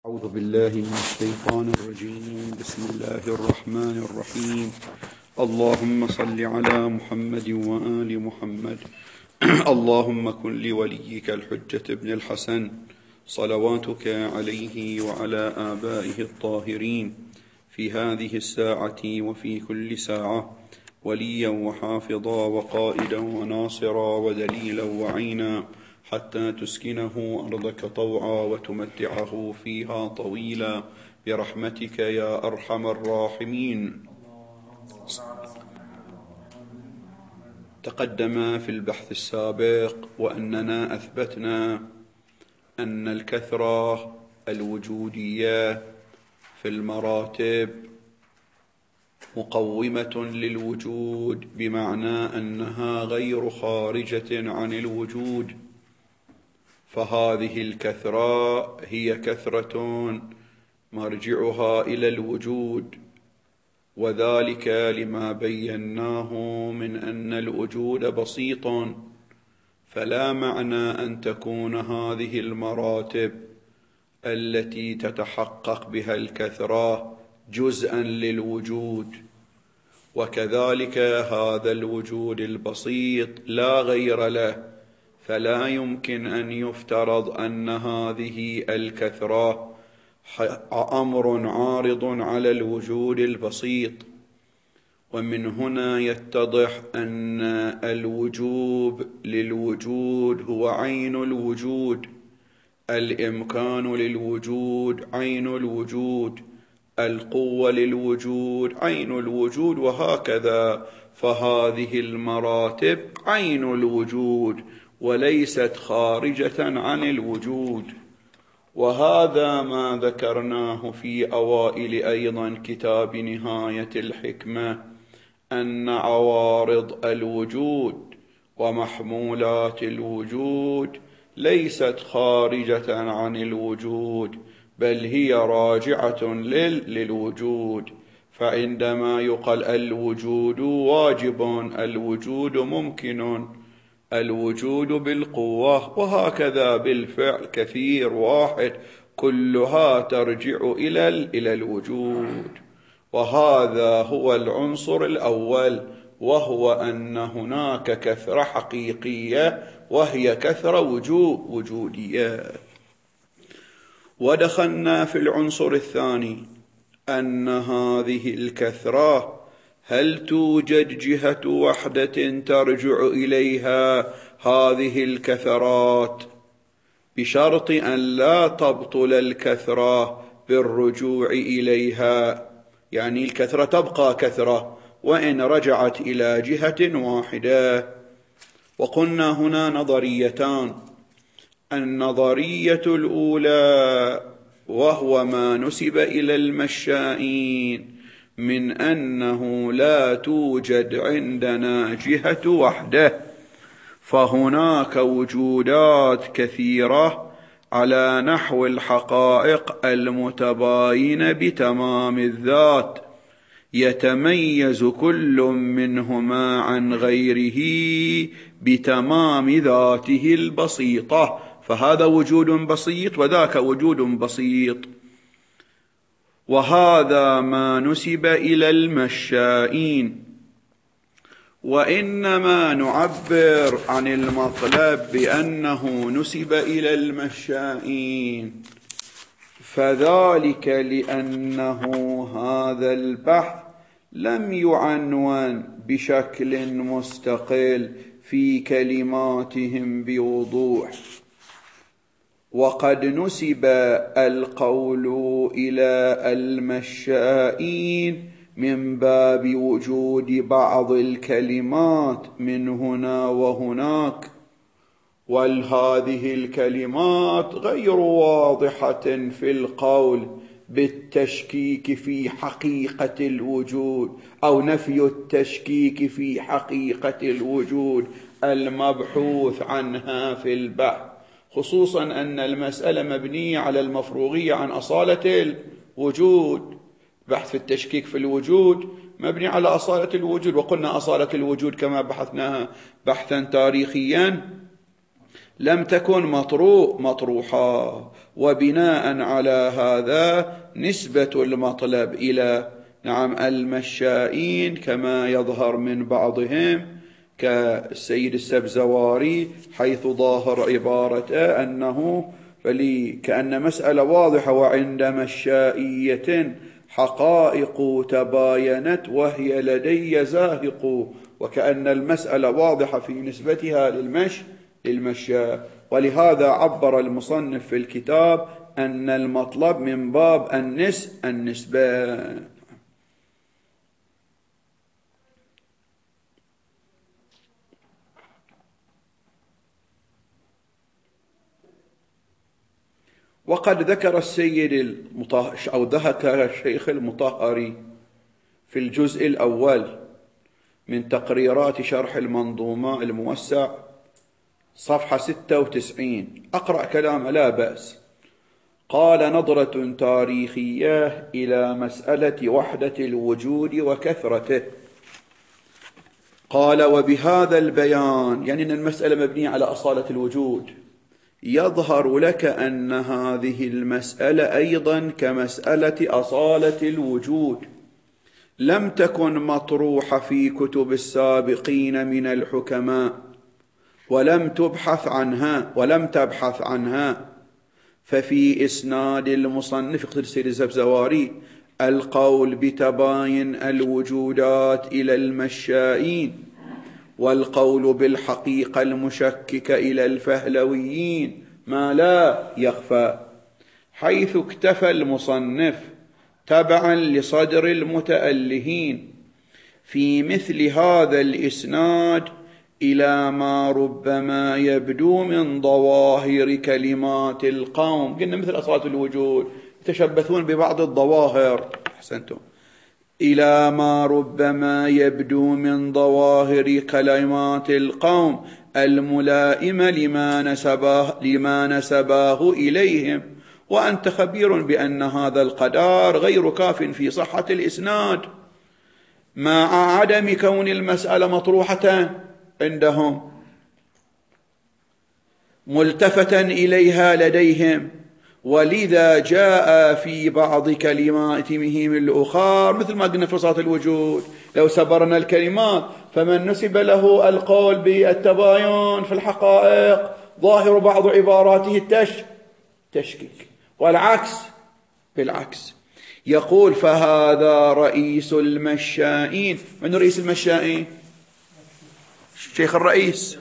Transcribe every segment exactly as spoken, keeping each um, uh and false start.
أعوذ بالله من الشيطان الرجيم. بسم الله الرحمن الرحيم. اللهم صل على محمد وآل محمد. اللهم كن لوليك الحجة ابن الحسن صلواتك عليه وعلى آبائه الطاهرين في هذه الساعة وفي كل ساعة وليا وحافظا وقائدا وناصرا ودليلا وعينا، حتى تسكنه أرضك طوعا وتمتعه فيها طويلا برحمتك يا أرحم الراحمين. تقدم في البحث السابق وأننا أثبتنا أن الكثرة الوجودية في المراتب مقومة للوجود، بمعنى أنها غير خارجة عن الوجود، فهذه الكثرة هي كثرة مرجعها إلى الوجود، وذلك لما بيناه من أن الوجود بسيط، فلا معنى أن تكون هذه المراتب التي تتحقق بها الكثرة جزءا للوجود، وكذلك هذا الوجود البسيط لا غير له، فلا يمكن أن يفترض أن هذه الكثرة أمر عارض على الوجود البسيط. ومن هنا يتضح أن الوجوب للوجود هو عين الوجود، الإمكان للوجود عين الوجود، القوة للوجود عين الوجود، وهكذا. فهذه المراتب عين الوجود وليست خارجة عن الوجود، وهذا ما ذكرناه في أوائل أيضا كتاب نهاية الحكمة، أن عوارض الوجود ومحمولات الوجود ليست خارجة عن الوجود، بل هي راجعة للوجود. فعندما يقال الوجود واجب، الوجود ممكن، الوجود بالقوة، وهكذا بالفعل كثير واحد، كلها ترجع إلى إلى الوجود. وهذا هو العنصر الأول، وهو أن هناك كثرة حقيقية وهي كثرة وجود وجودية. ودخلنا في العنصر الثاني، أن هذه الكثرة هل توجد جهة وحدة ترجع إليها هذه الكثرات، بشرط أن لا تبطل الكثرة بالرجوع إليها، يعني الكثرة تبقى كثرة وإن رجعت إلى جهة واحدة. وقلنا هنا نظريتان: النظرية الأولى وهو ما نسب إلى المشائين من أنه لا توجد عندنا جهة وحدة، فهناك وجودات كثيرة على نحو الحقائق المتباينة بتمام الذات، يتميز كل منهما عن غيره بتمام ذاته البسيطة، فهذا وجود بسيط وذاك وجود بسيط. وهذا ما نسب إلى المشائين، وإنما نعبر عن المطلب بأنه نسب إلى المشائين، فذلك لأنه هذا البحث لم يعنون بشكل مستقل في كلماتهم بوضوح، وقد نسب القول إلى المشائين من باب وجود بعض الكلمات من هنا وهناك، وهذه الكلمات غير واضحة في القول بالتشكيك في حقيقة الوجود أو نفي التشكيك في حقيقة الوجود المبحوث عنها في البحث، خصوصا أن المسألة مبنية على المفروغية عن أصالة الوجود. بحث التشكيك في الوجود مبني على أصالة الوجود، وقلنا أصالة الوجود كما بحثناها بحثا تاريخيا لم تكن مطروح مطروحا. وبناء على هذا نسبة المطلب إلى نعم المشائين كما يظهر من بعضهم كالسيد السبزواري، حيث ظاهر عبارته أنه فلي كأن مسألة واضحة وعند مشائية حقائق تباينت وهي لدي زاهق، وكأن المسألة واضحة في نسبتها للمش للمشاء. ولهذا عبر المصنف في الكتاب أن المطلب من باب النس النسبة. وقد ذكر السيد المطهر أو ذكر الشيخ المطهري في الجزء الأول من تقريرات شرح المنظومة الموسع صفحة ستة وتسعين، أقرأ كلام لا بأس. قال: نظرة تاريخية إلى مسألة وحدة الوجود وكثرته. قال: وبهذا البيان، يعني أن المسألة مبنية على أصالة الوجود، يظهر لك أن هذه المسألة أيضا كمسألة أصالة الوجود لم تكن مطروحة في كتب السابقين من الحكماء، ولم تبحث عنها ولم تبحث عنها. ففي إسناد المصنف يقصد السيد السبزواري القول بتباين الوجودات إلى المشائين، والقول بالحقيقة المشككة إلى الفهلويين، ما لا يخفى، حيث اكتفى المصنف تبعا لصدر المتألهين في مثل هذا الإسناد إلى ما ربما يبدو من ظواهر كلمات القوم. قلنا مثل أصالة الوجود يتشبثون ببعض الظواهر، أحسنتم، إلى ما ربما يبدو من ظواهر كلمات القوم الملائمة لما نسباه, لما نسباه إليهم. وأنت خبير بأن هذا القدر غير كاف في صحة الإسناد مع عدم كون المسألة مطروحة عندهم ملتفتا إليها لديهم. ولذا جاء في بعض كلماتهم الأخر مثل ما قلنا في صلاة الوجود، لو سبرنا الكلمات فمن نسب له القول بالتباين في الحقائق ظاهر بعض عباراته التش تشكيك، والعكس بالعكس. يقول: فهذا رئيس المشائين. من رئيس المشائين؟ الشيخ الرئيس.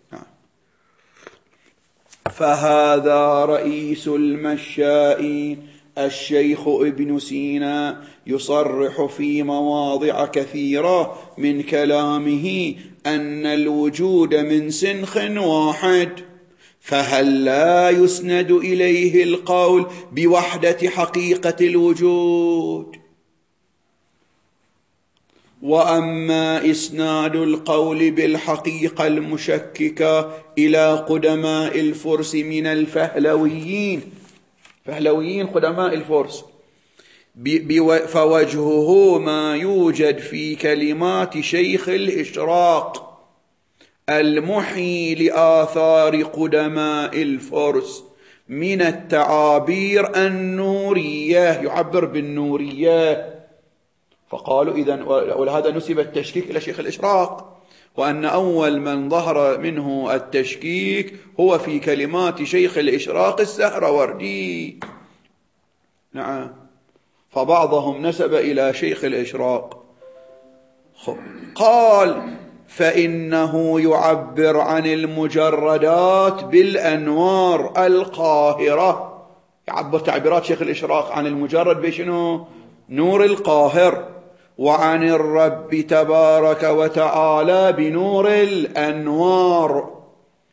فهذا رئيس المشائين الشيخ ابن سينا يصرح في مواضع كثيرة من كلامه أن الوجود من سنخ واحد، فهل لا يسند إليه القول بوحدة حقيقة الوجود؟ وأما إسناد القول بالحقيقة المشككة إلى قدماء الفرس من الفهلويين، فهلويين قدماء الفرس، فوجهه ما يوجد في كلمات شيخ الإشراق المحيي لآثار قدماء الفرس من التعابير النورية، يعبر بالنورية. فقالوا إذن، ولهذا نسب التشكيك إلى شيخ الإشراق، وأن أول من ظهر منه التشكيك هو في كلمات شيخ الإشراق السهروردي. نعم، فبعضهم نسب إلى شيخ الإشراق. قال: فإنه يعبر عن المجردات بالأنوار القاهرة. يعبر تعبيرات شيخ الإشراق عن المجرد بشنو؟ نور القاهر. وعن الرب تبارك وتعالى بنور الأنوار.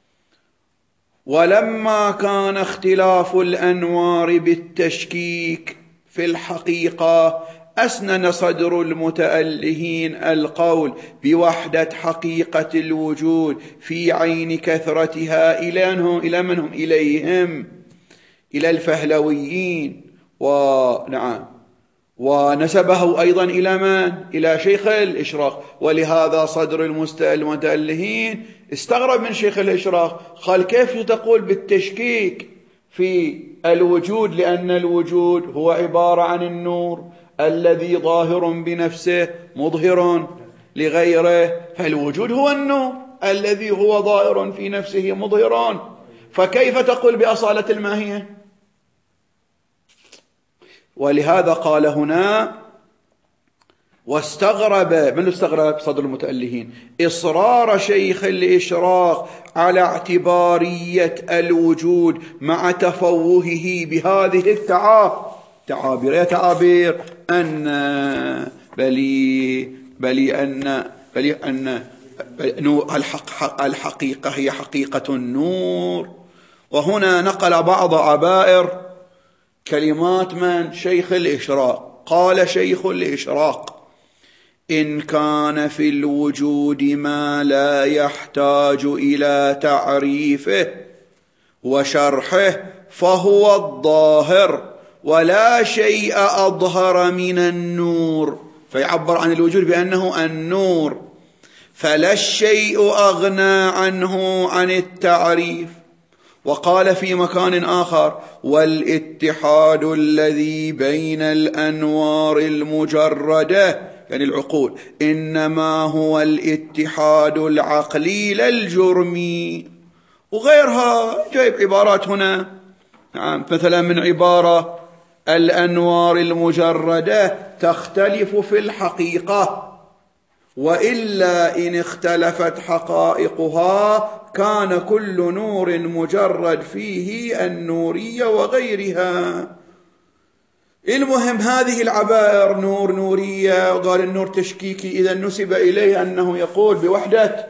ولما كان اختلاف الأنوار بالتشكيك في الحقيقة، أسنن صدر المتألهين القول بوحدة حقيقة الوجود في عين كثرتها إلى منهم إلى منهم إليهم إلى الفهلويين. ونعم، ونسبه أيضا إلى من؟ إلى شيخ الإشراق. ولهذا صدر المتألهين استغرب من شيخ الإشراق، قال كيف تقول بالتشكيك في الوجود، لأن الوجود هو عبارة عن النور الذي ظاهر بنفسه مظهر لغيره، فالوجود هو النور الذي هو ظاهر في نفسه مظهر، فكيف تقول بأصالة الماهية؟ ولهذا قال هنا واستغرب، من استغرب؟ صدر المتألهين، إصرار شيخ الإشراق على اعتبارية الوجود مع تفوهه بهذه التعابير، يا تعابير أن بلي بلي أن بلي أن الحق الحقيقة هي حقيقة النور. وهنا نقل بعض عبائر كلمات من؟ شيخ الإشراق. قال شيخ الإشراق إن كان في الوجود ما لا يحتاج إلى تعريفه وشرحه فهو الظاهر ولا شيء أظهر من النور، فيعبر عن الوجود بأنه النور، فلا الشيء أغنى عنه عن التعريف. وقال في مكان آخر والاتحاد الذي بين الأنوار المجردة، يعني العقول، إنما هو الاتحاد العقلي لا الجرمي. وغيرها جايب عبارات هنا، نعم، مثلا من عبارة الأنوار المجردة تختلف في الحقيقة، وإلا إن اختلفت حقائقها كان كل نور مجرد فيه النورية وغيرها. المهم هذه العبائر نور نورية، وقال النور تشكيكي، إذا نسب إليه أنه يقول بوحدة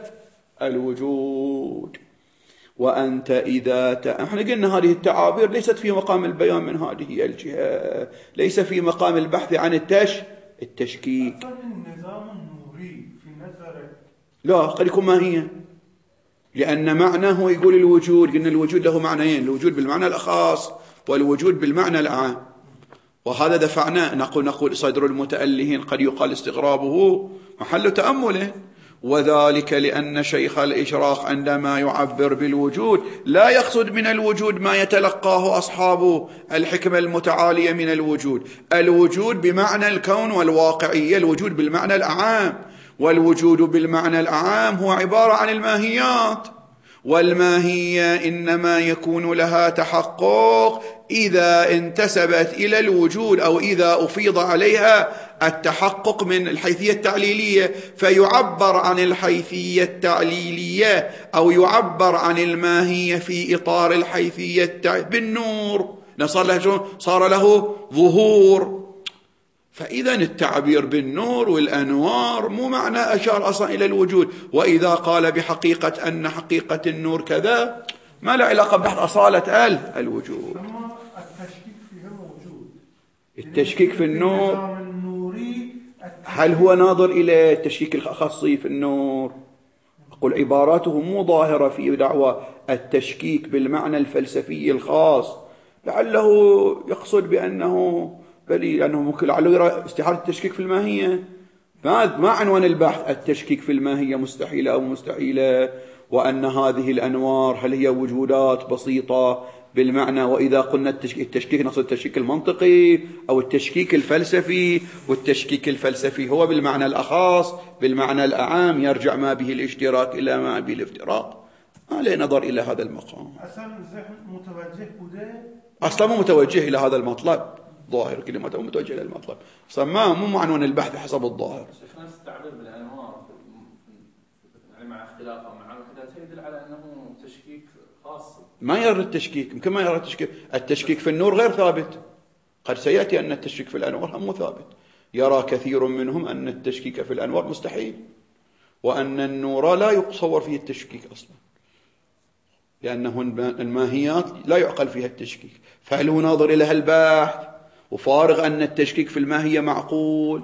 الوجود. وأنت إذا ت... احنا قلنا هذه التعابير ليست في مقام البيان من هذه الجهة، ليس في مقام البحث عن التش التشكيك. النظام النوري في نظرك لا، قد يكون ما هي، لأن معناه يقول الوجود، قلنا الوجود له معنيين، الوجود بالمعنى الخاص والوجود بالمعنى العام، وهذا دفعناه. نقول نقول صدر المتألهين قد يقال استغرابه محل تأمله، وذلك لأن شيخ الإشراق عندما يعبر بالوجود لا يقصد من الوجود ما يتلقاه أصحاب الحكمة المتعالية من الوجود، الوجود بمعنى الكون والواقعية، الوجود بالمعنى الأعام، والوجود بالمعنى الأعام هو عبارة عن الماهيات، والماهية إنما يكون لها تحقق إذا انتسبت إلى الوجود أو إذا أفيض عليها التحقق من الحيثية التعليلية، فيعبر عن الحيثية التعليلية أو يعبر عن الماهية في إطار الحيثية التع... بالنور، صار له صار له ظهور. فإذا التعبير بالنور والأنوار مو معنى أشار أصلا إلى الوجود. وإذا قال بحقيقة أن حقيقة النور كذا ما له علاقة ببحث أصالة الوجود. التشكيك فيها موجود، التشكيك في النور هل هو ناظر إلى التشكيك الخاصي في النور؟ أقول عباراته مو ظاهرة في دعوى التشكيك بالمعنى الفلسفي الخاص، لعله يقصد بأنه بل لأنه ممكن لعله يرى استحالة التشكيك في الماهية. ما عنوان البحث التشكيك في الماهية مستحيلة أو مستحيلة، وأن هذه الأنوار هل هي وجودات بسيطة بالمعنى، وإذا قلنا التشكيك نقصد التشكيك المنطقي أو التشكيك الفلسفي، والتشكيك الفلسفي هو بالمعنى الأخص، بالمعنى الأعام يرجع ما به الاشتراك إلى ما به الافتراق. ما له نظر إلى هذا المقام، أصلا متوجه بده أصلا مو متوجه إلى هذا المطلب، ظاهر كلمته متوجه إلى المطلب، صما مو معنون البحث حسب الظاهر. شيخ نفس التعبير بالأنوار يعني مع اختلافه مع وحدته يدل على أنه تشكيك خاص، ما يرى التشكيك، يمكن ما يرى التشكيك. التشكيك في النور غير ثابت، قد سيأتي أن التشكيك في الأنوار هم ثابت. يرى كثير منهم أن التشكيك في الأنوار مستحيل، وأن النور لا يتصور فيه التشكيك أصلا، لأنه الماهيات لا يعقل فيها التشكيك، فهل هو ناظر إلى البحث وفارغ أن التشكيك في الماهية معقول؟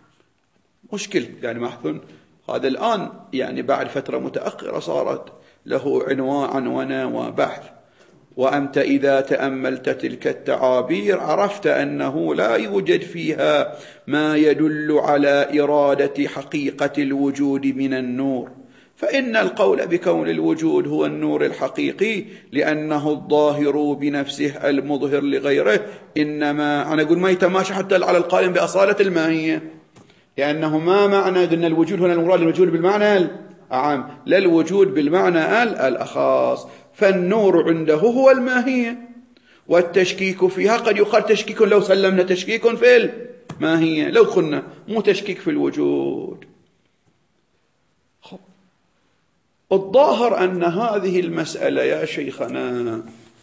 مشكل يعني محثن. هذا الآن يعني بعد فترة متأخرة صارت له عنوان عنوانة وبحث. وأنت إذا تأملت تلك التعابير عرفت أنه لا يوجد فيها ما يدل على إرادة حقيقة الوجود من النور، فإن القول بكون الوجود هو النور الحقيقي لأنه الظاهر بنفسه المظهر لغيره، إنما أنا أقول ما يتماشى حتى على القائم بأصالة الماهية، لأنه ما معنى أن الوجود هنا المراد الوجود بالمعنى العام، لا الوجود بالمعنى الأخص. فالنور عنده هو الماهية، والتشكيك فيها قد يقال تشكيك لو سلمنا تشكيك في الماهية، لو قلنا مو تشكيك في الوجود. الظاهر أن هذه المسألة يا شيخنا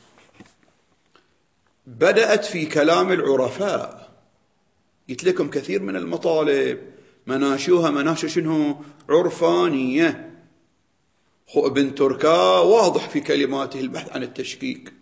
بدأت في كلام العرفاء. قلت لكم كثير من المطالب مناشوها مناشو شنو؟ عرفانية. خو ابن تركا واضح في كلماته البحث عن التشكيك،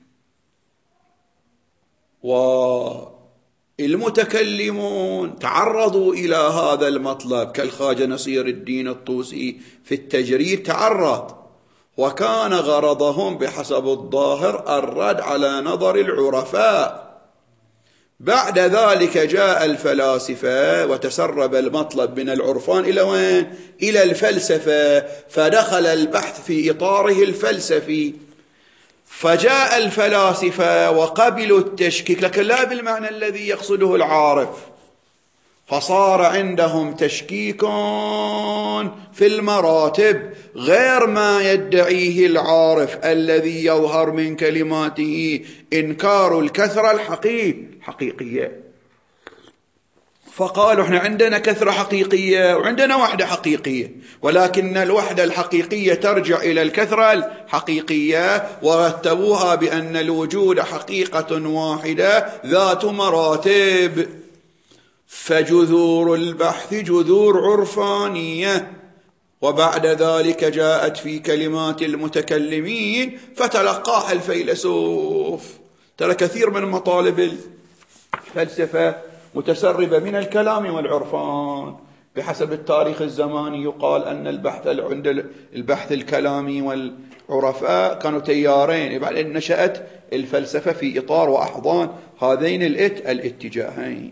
والمتكلمون تعرضوا إلى هذا المطلب كالخواجة نصير الدين الطوسي في التجريد تعرض، وكان غرضهم بحسب الظاهر الرد على نظر العرفاء. بعد ذلك جاء الفلاسفة وتسرب المطلب من العرفان إلى وين؟ إلى الفلسفة، فدخل البحث في إطاره الفلسفي، فجاء الفلاسفة وقبلوا التشكيك لكن لا بالمعنى الذي يقصده العارف، فصار عندهم تشكيك في المراتب غير ما يدعيه العارف الذي يظهر من كلماته إنكار الكثرة الحقيقية. فقالوا احنا عندنا كثرة حقيقية وعندنا وحدة حقيقية، ولكن الوحدة الحقيقية ترجع إلى الكثرة الحقيقية، ورتبوها بأن الوجود حقيقة واحدة ذات مراتب. فجذور البحث جذور عرفانية، وبعد ذلك جاءت في كلمات المتكلمين فتلقاها الفيلسوف. ترى كثير من مطالب الفلسفة متسربة من الكلام والعرفان. بحسب التاريخ الزماني يقال أن البحث عند البحث الكلامي والعرفاء كانوا تيارين، بعدين نشأت الفلسفة في إطار وأحضان هذين الاتجاهين.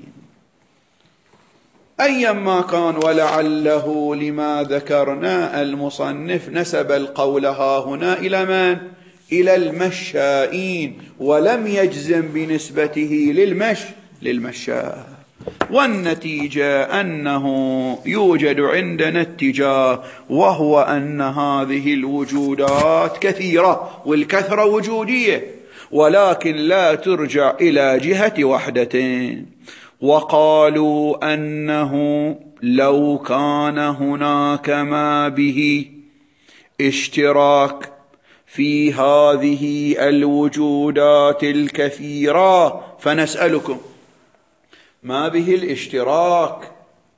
أيما كان، ولعله لما ذكرنا المصنف نسب القول ها هنا إلى من؟ إلى المشائين، ولم يجزم بنسبته للمش للمشاء. والنتيجة أنه يوجد عندنا اتجاه، وهو أن هذه الوجودات كثيرة والكثرة وجودية، ولكن لا ترجع إلى جهة وحدتين. وقالوا أنه لو كان هناك ما به اشتراك في هذه الوجودات الكثيرة، فنسألكم ما به الاشتراك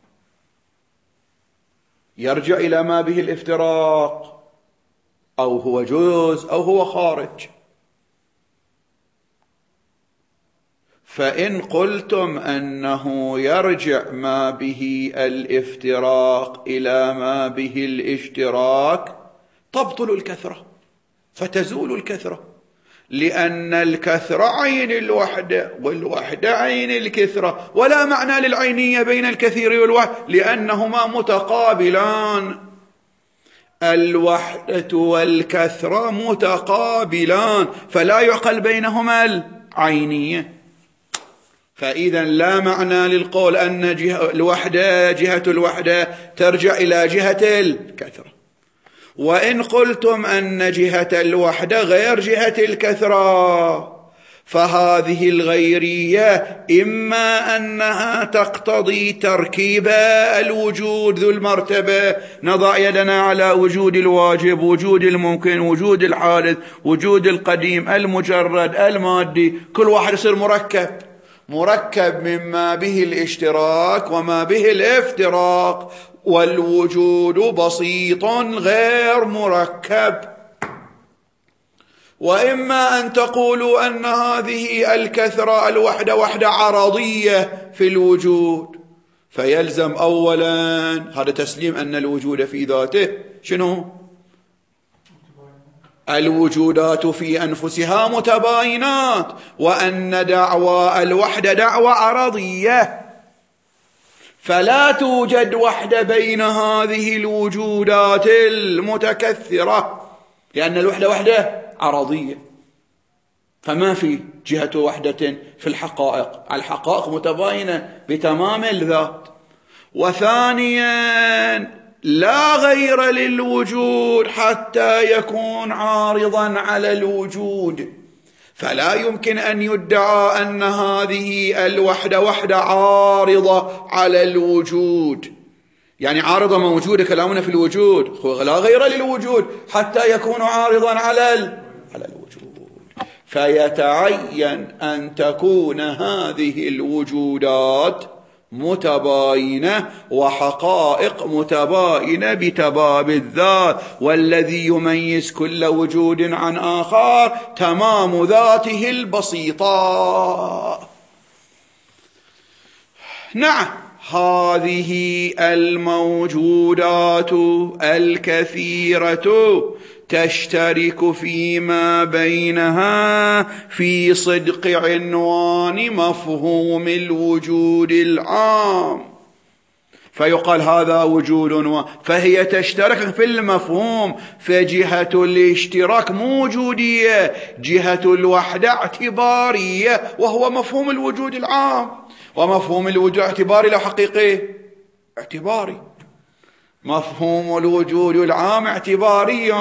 يرجع إلى ما به الافتراق، أو هو جزء أو هو خارج. فإن قلتم أنه يرجع ما به الافتراق إلى ما به الاشتراك تبطل الكثرة فتزول الكثرة، لأن الكثرة عين الوحدة والوحدة عين الكثرة، ولا معنى للعينية بين الكثير والوحد لأنهما متقابلان. الوحدة والكثرة متقابلان، فلا يعقل بينهما العينية. فإذا لا معنى للقول أن جهة الوحدة جهة الوحدة ترجع إلى جهة الكثرة. وإن قلتم أن جهة الوحدة غير جهة الكثرة، فهذه الغيرية إما أنها تقتضي تركيب الوجود ذو المرتبة، نضع يدنا على وجود الواجب، وجود الممكن، وجود الحادث، وجود القديم، المجرد، المادي، كل واحد يصير مركب مركب مما به الاشتراك وما به الافتراق، والوجود بسيط غير مركب. وإما أن تقولوا أن هذه الكثرة الوحدة وحدة عرضية في الوجود، فيلزم أولا هذا تسليم أن الوجود في ذاته شنو؟ الوجودات في أنفسها متباينات، وأن دعوى الوحدة دعوى عرضية. فلا توجد وحدة بين هذه الوجودات المتكثرة، لأن الوحدة وحدة عرضية، فما في جهة وحدة في الحقائق، الحقائق متباينة بتمام الذات. وثانيا لا غير للوجود حتى يكون عارضا على الوجود، فلا يمكن أن يدعى أن هذه الوحدة وحدة عارضة على الوجود، يعني عارضة موجودة كلامنا في الوجود، لا غير للوجود حتى يكون عارضا على على الوجود. فيتعين أن تكون هذه الوجودات متباينة وحقائق متباينة بتباب الذات، والذي يميز كل وجود عن آخر تمام ذاته البسيطة. نعم، هذه الموجودات الكثيرة تشترك فيما بينها في صدق عنوان مفهوم الوجود العام، فيقال هذا وجود، فهي تشترك في المفهوم، فجهة الاشتراك موجودية، جهة الوحدة اعتبارية، وهو مفهوم الوجود العام. ومفهوم الوجود اعتباري لا حقيقي اعتباري، مفهوم الوجود العام اعتباري.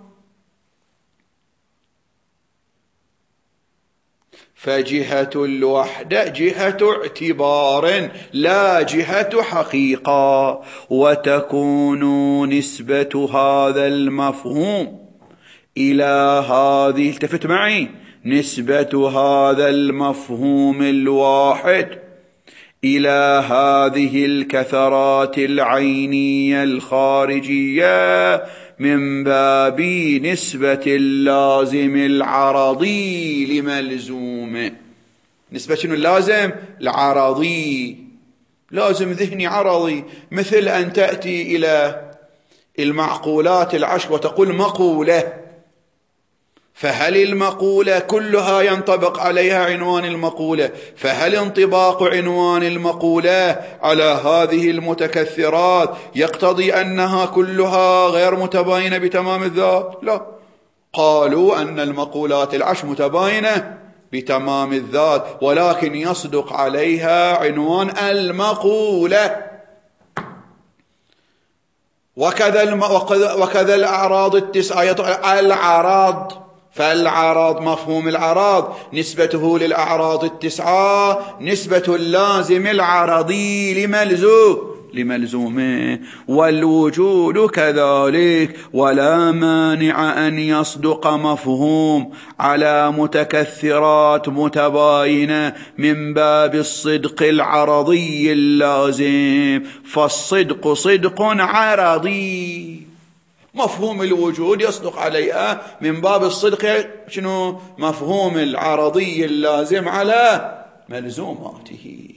فجهة الوحدة جهة اعتبار لا جهة حقيقة، وتكون نسبة هذا المفهوم إلى هذه، التفت معي، نسبة هذا المفهوم الواحد إلى هذه الكثرات العينية الخارجية من باب نسبة اللازم العرضي لملزومه. نسبة شنو اللازم؟ العرضي، لازم ذهني عرضي، مثل أن تأتي إلى المعقولات العشر وتقول مقولة، فهل المقولة كلها ينطبق عليها عنوان المقولة؟ فهل انطباق عنوان المقولة على هذه المتكثرات يقتضي أنها كلها غير متباينة بتمام الذات؟ لا، قالوا أن المقولات العشر متباينة بتمام الذات، ولكن يصدق عليها عنوان المقولة. وكذا وكذا الأعراض التسعة العراض، فالعراض مفهوم العراض نسبته للأعراض التسعة نسبة اللازم العرضي لملزوم لملزومه. والوجود كذلك، ولا مانع أن يصدق مفهوم على متكثرات متباينة من باب الصدق العرضي اللازم، فالصدق صدق عرضي، مفهوم الوجود يصدق عليها من باب الصدق شنو؟ مفهوم العرضي اللازم على ملزوماته.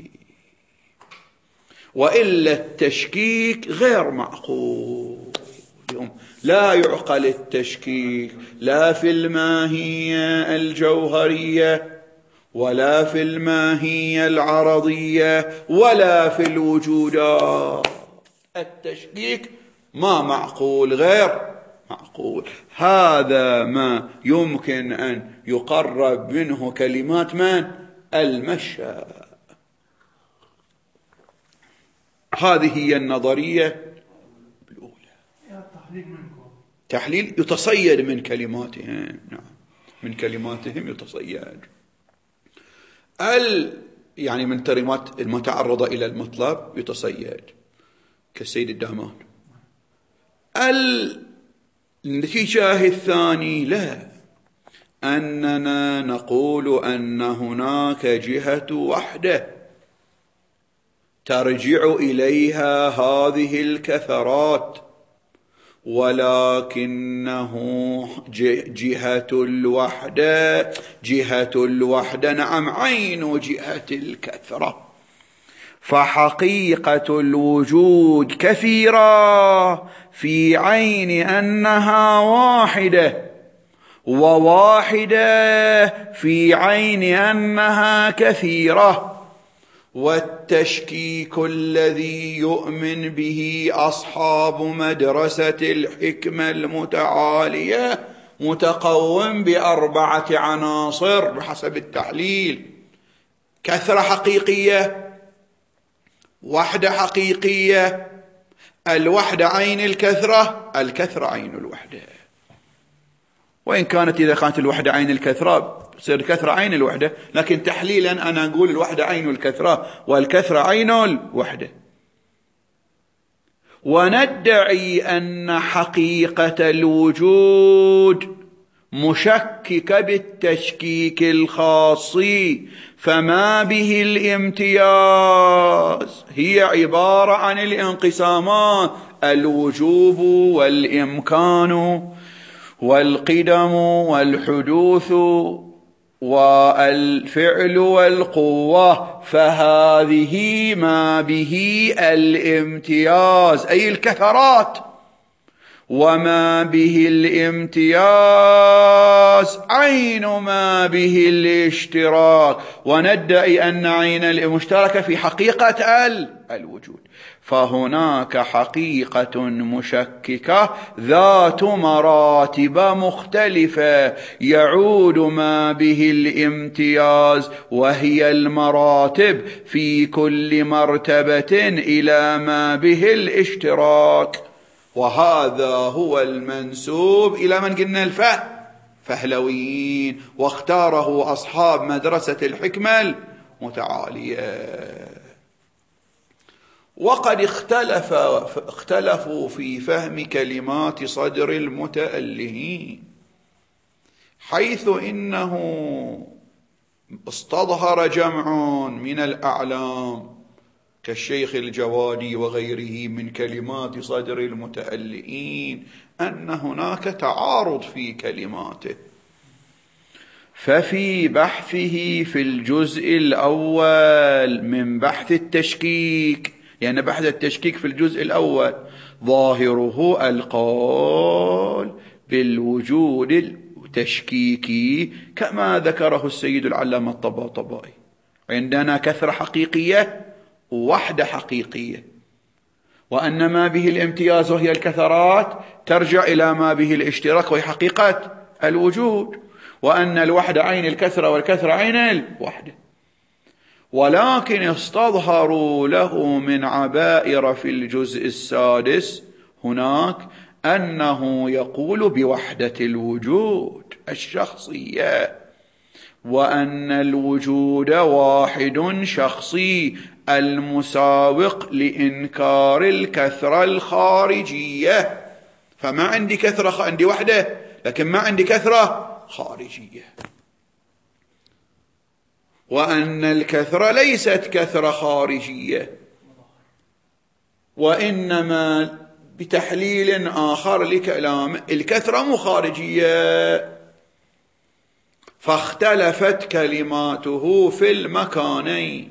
وإلا التشكيك غير معقول، لا يعقل التشكيك لا في الماهية الجوهرية ولا في الماهية العرضية ولا في الوجودات. التشكيك ما معقول، غير معقول. هذا ما يمكن أن يقرب منه كلمات من؟ المشاء. هذه هي النظرية الأولى. تحليل منكم، تحليل يتصيد من كلماتهم، نعم، من كلماتهم يتصيد. ال يعني من كلمات المتعرضة إلى المطلب يتصيد كالسيد الدامان. الاتجاه الثاني لا، أننا نقول أن هناك جهة وحدة ترجع إليها هذه الكثرات، ولكنه جهة الوحدة جهة الوحدة نعم عين جهة الكثرة، فحقيقة الوجود كثيرة في عين أنها واحدة، وواحدة في عين أنها كثيرة، والتشكيك الذي يؤمن به أصحاب مدرسة الحكمة المتعالية متقوم بأربعة عناصر بحسب التحليل: كثرة حقيقية، وحدة حقيقية، الوحدة عين الكثرة، الكثرة عين الوحدة. وإن كانت إذا كانت الوحدة عين الكثرة تصير الكثرة عين الوحدة، لكن تحليلا أنا أقول الوحدة عين الكثرة والكثرة عين الوحدة. وندعي أن حقيقة الوجود مشككة بالتشكيك الخاصي، فما به الامتياز هي عبارة عن الانقسامات: الوجوب والإمكان والقدم والحدوث والفعل والقوة، فهذه ما به الامتياز أي الكثرات، وما به الامتياز عين ما به الاشتراك. وندعي أن عين المشتركة في حقيقة الوجود، فهناك حقيقة مشككة ذات مراتب مختلفة يعود ما به الامتياز، وهي المراتب في كل مرتبة إلى ما به الاشتراك. وهذا هو المنسوب إلى من قلنا الفهم فهلويين، واختاره أصحاب مدرسة الحكمة المتعالية. وقد اختلف اختلفوا في فهم كلمات صدر المتألهين، حيث إنه استظهر جمع من الأعلام كالشيخ الجوادي وغيره من كلمات صدر المتألهين أن هناك تعارض في كلماته. ففي بحثه في الجزء الأول من بحث التشكيك، يعني بحث التشكيك في الجزء الأول، ظاهره القول بالوجود التشكيكي كما ذكره السيد العلامة الطباطبائي. عندنا كثرة حقيقية ووحدة حقيقية، وأن ما به الامتياز وهي الكثرات ترجع إلى ما به الاشتراك وهي حقيقة الوجود، وأن الوحدة عين الكثرة والكثرة عين الوحدة. ولكن استظهروا له من عبائر في الجزء السادس هناك أنه يقول بوحدة الوجود الشخصية، وأن الوجود واحد شخصي المساوق لإنكار الكثرة الخارجية. فما عندي كثرة، عندي وحدة لكن ما عندي كثرة خارجية. وأن الكثرة ليست كثرة خارجية، وإنما بتحليل آخر لكلام الكثرة مو خارجية. فاختلفت كلماته في المكانين،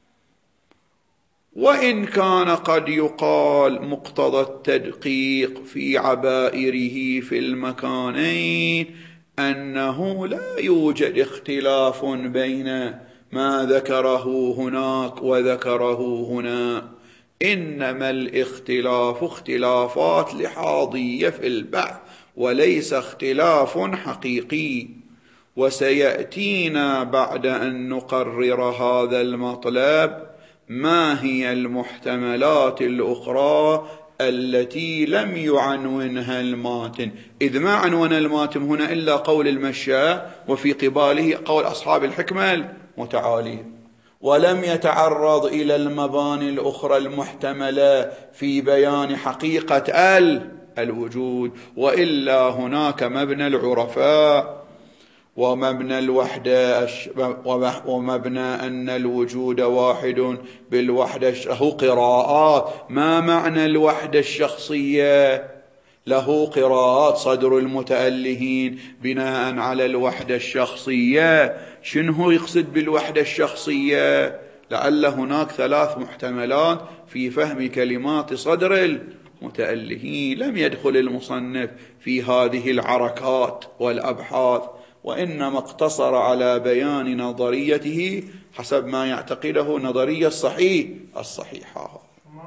وإن كان قد يقال مقتضى التدقيق في عبائره في المكانين أنه لا يوجد اختلاف بين ما ذكره هناك وذكره هنا، إنما الاختلاف اختلافات لحاظية في البحث وليس اختلاف حقيقي. وسيأتينا بعد أن نقرر هذا المطلب ما هي المحتملات الأخرى التي لم يعنونها الماتن، إذ ما عنون الماتن هنا إلا قول المشاء وفي قباله قول أصحاب الحكمة المتعالية، ولم يتعرض إلى المباني الأخرى المحتملة في بيان حقيقة الوجود. وإلا هناك مبنى العرفاء ومبنى الوحدة ومبنى أن الوجود واحد بالوحدة، له قراءات. ما معنى الوحدة الشخصية؟ له قراءات صدر المتألهين بناء على الوحدة الشخصية. شنو يقصد بالوحدة الشخصية؟ لعل هناك ثلاث محتملات في فهم كلمات صدر المتألهين، لم يدخل المصنف في هذه العركات والأبحاث وإنما اقتصر على بيان نظريته حسب ما يعتقده نظرية الصحيح الصحيحة.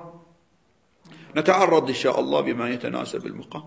نتعرض إن شاء الله بما يتناسب المقام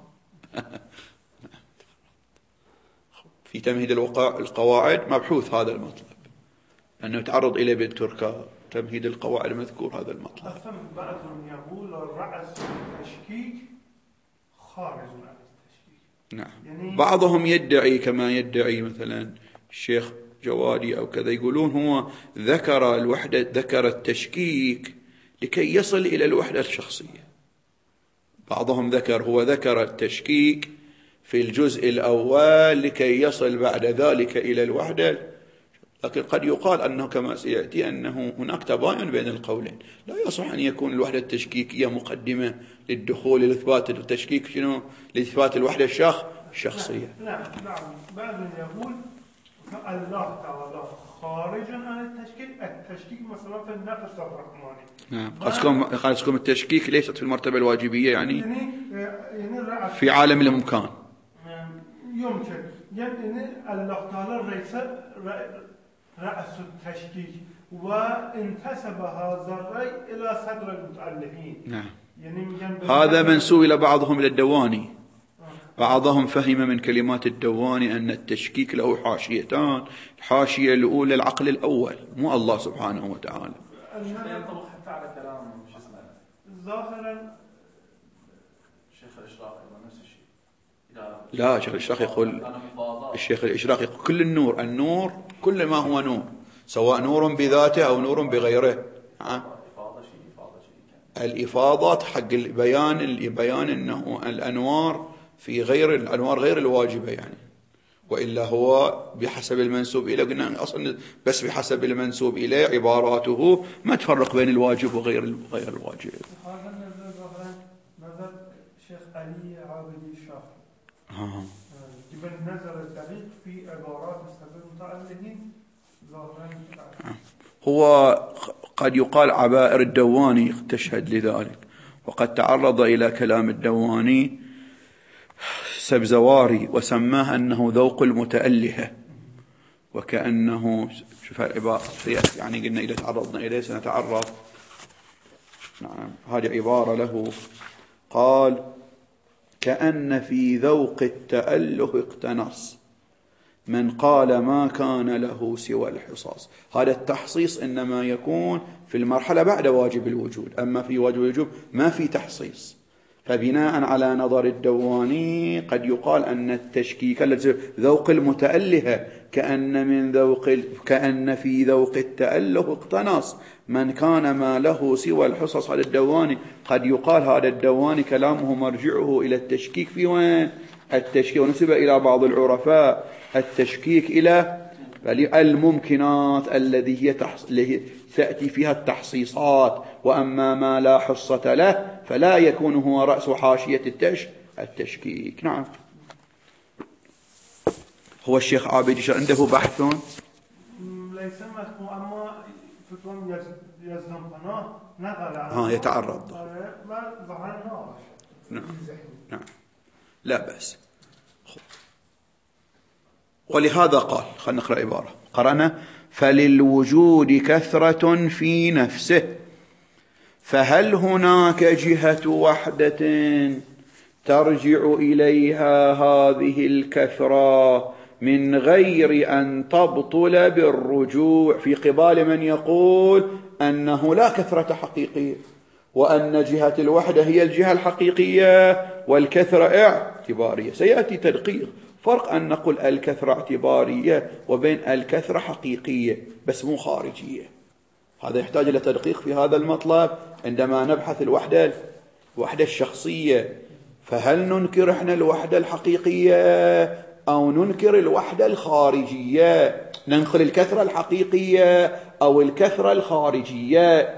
في تمهيد القواعد مبحوث هذا المطلب، أنه يتعرض إليه بالتركة تمهيد القواعد المذكور هذا المطلب. بعضهم يقول الرأس التشكيك خارج عن التشكيك. نعم. يعني بعضهم يدعي كما يدعي مثلا الشيخ جوادي أو كذا، يقولون هو ذكر الوحدة، ذكر التشكيك لكي يصل إلى الوحدة الشخصية. بعضهم ذكر هو ذكر التشكيك في الجزء الأول لكي يصل بعد ذلك إلى الوحدة، لكن قد يقال أنه كما سيأتي أنه هناك تباين بين القولين، لا يصح أن يكون الوحدة التشكيكية مقدمة للدخول لإثبات التشكيك شنو؟ لإثبات الوحدة الشخص الشخصية. نعم نعم. بعضهم يقول الله تعالى خارج عن التشكيك، التشكيك مثلا في النفس الرحماني. نعم. قصدكم التشكيك ليست في المرتبة الواجبية يعني؟ يعني يعني في عالم الإمكان. يمكن يعني الله تعالى ليس رأس التشكيك وانتسب هذا الرأي إلى صدر المتألفين. نعم. يعني هذا منسوب إلى بعضهم إلى الدواني. بعضهم فهم من كلمات الدواني أن التشكيك له حاشيتان، الحاشية الأولى العقل الأول مو الله سبحانه وتعالى. ينطبق حتى على كلام شو اسمه ظاهرا الشيخ الإشراقي نفس الشيء. لا الشيخ الإشراقي يقول الشيخ الإشراقي يقول كل النور، النور كل ما هو نور، سواء نور بذاته أو نور بغيره. الإفاضات حق البيان، البيان أنه الأنوار في غير الأنوار غير الواجبة يعني، وإلا هو بحسب المنسوب إليه. قلنا أصلا بس بحسب المنسوب إليه عباراته ما تفرق بين الواجب وغير غير الواجب. هذا النظر ظهرا نظر الشيخ علي عابدي الشافعي. آه. يبقى النظر الدقيق في عبارات المتألفين ظاهرا. هو قد يقال عبائر الدواني تشهد لذلك، وقد تعرض إلى كلام الدواني سبزواري وسماه أنه ذوق المتألهة، وكأنه شوف العبارة يعني قلنا إذا تعرضنا إليه سنتعرض. نعم هذه عبارة له، قال كأن في ذوق التأله اقتنص من قال ما كان له سوى الحصاص. هذا التحصيص إنما يكون في المرحلة بعد واجب الوجود، أما في واجب الوجود ما في تحصيص. فبناء على نظر الدواني قد يقال أن التشكيك ذوق المتألهة كأن من ذوق كأن في ذوق التأله اقتنص من كان ما له سوى الحصص. هذا الدواني قد يقال هذا الدواني كلامه مرجعه إلى التشكيك في وين؟ التشكيك ونسب إلى بعض العرفاء التشكيك إلى الممكنات الذي هي تحص... تأتي فيها التحصيصات، وأما ما لا حصة له فلا يكون هو رأس حاشية التش... التشكيك. نعم. هو الشيخ عابدي عنده بحث ليس مفهوم، أما فتوى يزدم قناة نقل ها يتعرض. ما ظهرنا. نعم. نعم لا بأس. ولهذا قال، خلينا نقرأ عبارة قرأنا: فللوجود كثرة في نفسه، فهل هناك جهة وحدة ترجع إليها هذه الكثرة من غير أن تبطل بالرجوع؟ في قبال من يقول أنه لا كثرة حقيقية، وأن جهة الوحدة هي الجهة الحقيقية والكثرة اعتبارية. سيأتي تدقيق فرق أن نقول الكثرة اعتبارية وبين الكثرة حقيقية بس مو خارجية. هذا يحتاج إلى تدقيق في هذا المطلب عندما نبحث الوحدة الوحدة الشخصية. فهل ننكر احنا الوحدة الحقيقية أو ننكر الوحدة الخارجية؟ ننقل الكثرة الحقيقية أو الكثرة الخارجية؟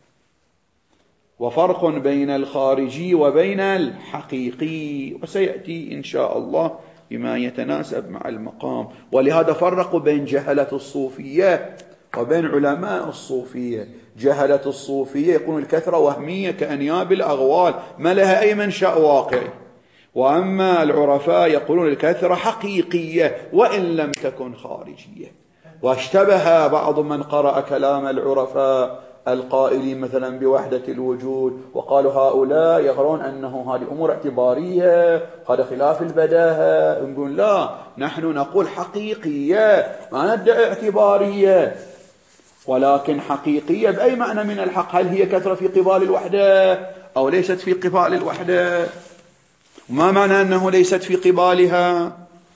وفرق بين الخارجي وبين الحقيقي، وسيأتي إن شاء الله بما يتناسب مع المقام. ولهذا فرقوا بين جهلة الصوفية وبين علماء الصوفية. جهلة الصوفية يقولون الكثرة وهمية كأنياب الأغوال ما لها أي منشأ واقعي، وأما العرفاء يقولون الكثرة حقيقية وإن لم تكن خارجية. واشتبه بعض من قرأ كلام العرفاء القائلين مثلا بوحدة الوجود، وقالوا هؤلاء يرون أنه هذه أمور اعتبارية، هذا خلاف البداهة. نقول لا، نحن نقول حقيقية، ما ندعي اعتبارية، ولكن حقيقية بأي معنى من الحق؟ هل هي كثرة في قبال الوحدة أو ليست في قبال الوحدة؟ وما معنى أنه ليست في قبالها؟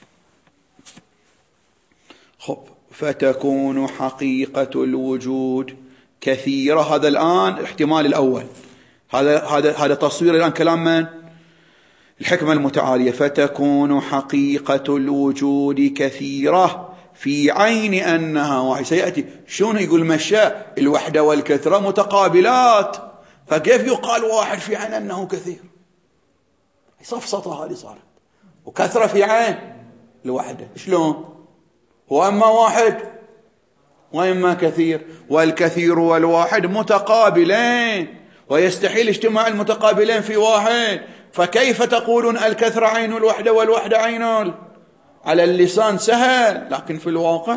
خب، فتكون حقيقة الوجود كثيرة. هذا الآن الاحتمال الأول، هذا هذا هذا تصوير الآن كلام من؟ الحكمة المتعالية. فتكون حقيقة الوجود كثيرة في عين أنها واحد. سيأتي شون يقول مشاء الوحدة والكثرة متقابلات، فكيف يقال واحد في عين أنه كثير؟ صفصطة هذه صارت، وكثرة في عين الوحدة شلون؟ وأما واحد وإما كثير، والكثير والواحد متقابلين، ويستحيل اجتماع المتقابلين في واحد، فكيف تقولون الكثرة عين الوحدة والوحدة عين؟ على اللسان سهل، لكن في الواقع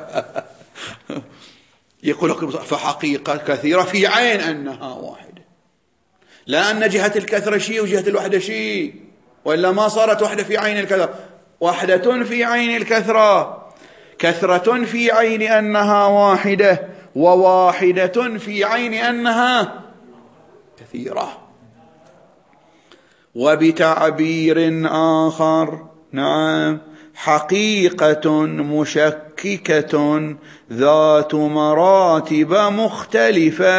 يقول لك فحقيقة كثيرة في عين أنها واحدة، لأن جهة الكثرة شيء وجهة الوحدة شيء، وإلا ما صارت وحدة في عين الكثرة. وحدة في عين الكثرة، كثرة في عين أنها واحدة، وواحدة في عين أنها كثيرة. وبتعبير آخر، نعم، حقيقة مشككة ذات مراتب مختلفة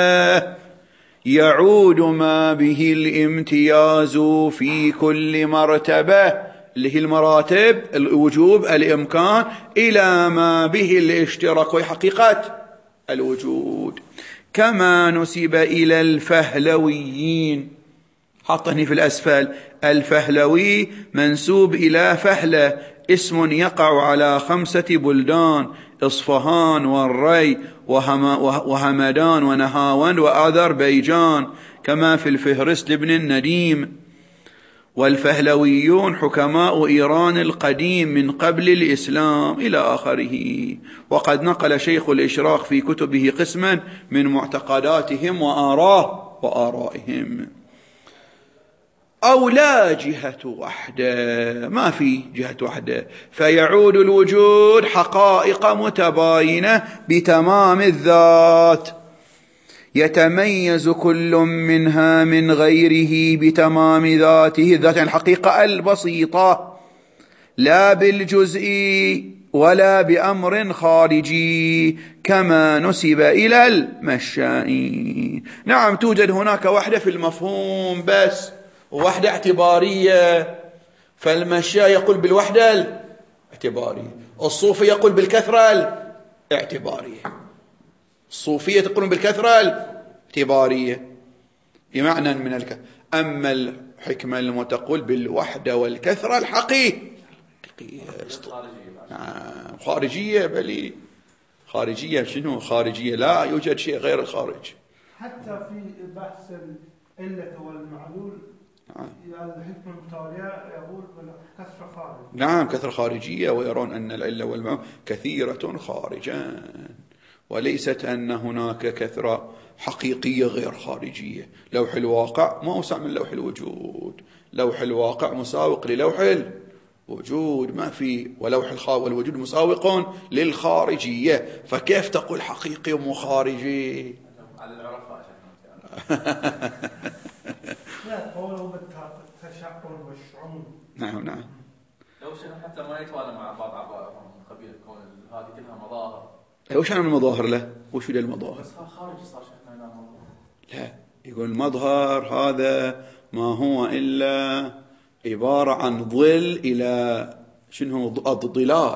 يعود ما به الامتياز في كل مرتبة، اللي هي المراتب، الوجوب، الإمكان، إلى ما به الاشتراك وحقيقة الوجود. كما نسب إلى الفهلويين، حطني في الأسفل، الفهلوي منسوب إلى فهلة، اسم يقع على خمسة بلدان: إصفهان والري وهمدان ونهاوند وأذربيجان، كما في الفهرست لابن النديم. والفهلويون حكماء إيران القديم من قبل الإسلام إلى آخره. وقد نقل شيخ الإشراق في كتبه قسما من معتقداتهم وآراء وآرائهم. أو لا جهة وحدة، ما في جهة وحدة، فيعود الوجود حقائق متباينة بتمام الذات، يتميز كل منها من غيره بتمام ذاته، الذات يعني الحقيقة البسيطة، لا بالجزء ولا بأمر خارجي، كما نسب إلى المشائين. نعم، توجد هناك وحدة في المفهوم بس، ووحدة اعتبارية، فالمشاء يقول بالوحدة الاعتبارية، الصوفي يقول بالكثرة الاعتبارية، الصوفية تقولون بالكثرة الاعتبارية بمعنى من الكثرة. أما الحكمة المتقول بالوحدة والكثرة الحقيقية خارجية. بل خارجية شنو خارجية؟ لا يوجد شيء غير الخارج. حتى في بحث العلة والمعلول الحكمة المتالية يقول بالكثرة خارج. نعم، كثرة خارجية، ويرون أن العلة والمعلول كثيرة خارجا، وليست أن هناك كثرة حقيقية غير خارجية. لوح الواقع ما أوسع من لوح الوجود، لوح الواقع مساوق للوح الوجود، ما في، ولوح الخارج والوجود مساوق للخارجية، فكيف تقول حقيقي ومخارجي؟ على العرفاء لا، قوله بالتشعر والشعور. نعم نعم. لو شنو حتى ما يتوالى مع بعض أعضائهم من قبيل كون هذه كلها مظاهر. وش عن المظاهر له؟ وش له المظاهر؟ بس خارجي صار شيخنا هنا مظاهر. لا، يقول المظهر هذا ما هو إلا عبارة عن ظل إلى شنو الظلال.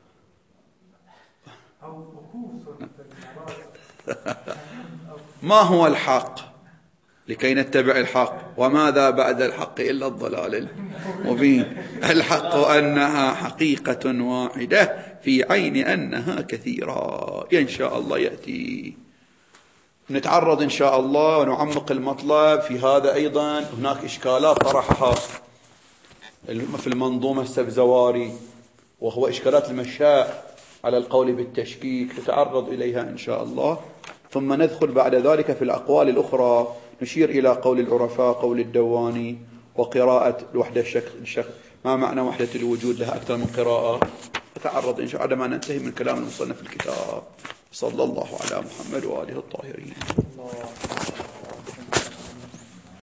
ما هو الحق لكي نتبع الحق؟ وماذا بعد الحق إلا الضلال المبين. الحق أنها حقيقة واحدة في عين أنها كثيرة. إن شاء الله يأتي نتعرض إن شاء الله ونعمق المطلب في هذا. أيضا هناك إشكالات طرحها في المنظومة السبزواري، وهو إشكالات المشاء على القول بالتشكيك، نتعرض إليها إن شاء الله. ثم ندخل بعد ذلك في الأقوال الأخرى، نشير إلى قول العرفاء، قول الدواني، وقراءة الوحدة الشك... ما معنى وحدة الوجود، لها أكثر من قراءة. نتعرض إن شاء الله بعد ما ننتهي من كلام المصنف الكتاب. صلى الله على محمد وآله الطاهرين.